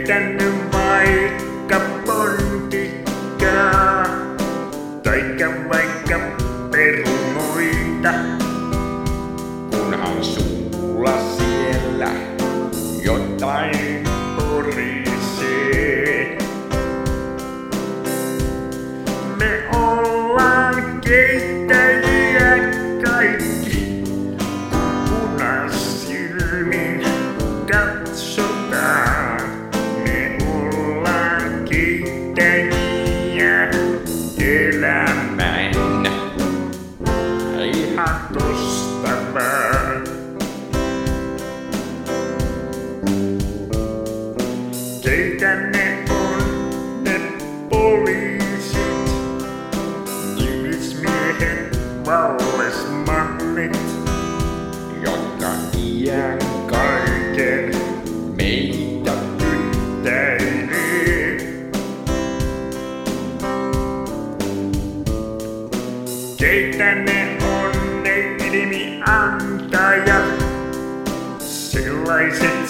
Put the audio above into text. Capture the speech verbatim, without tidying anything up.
Keitän vaikka pontikkaa, taikka vaikka perunoita, kunhan suulla siellä jotain porisee. Me ollaan keittäjiä kaikki, punasilmin katsotaan. Me ollaan keittäjiä elämän ihan tosta vaan. Keitä ne on ne poliisit, nimismiehet, vallesmannit, jotka iän kaiken meitä kyttäilee. Keitä ne on ne ilmiantajat, sellaiset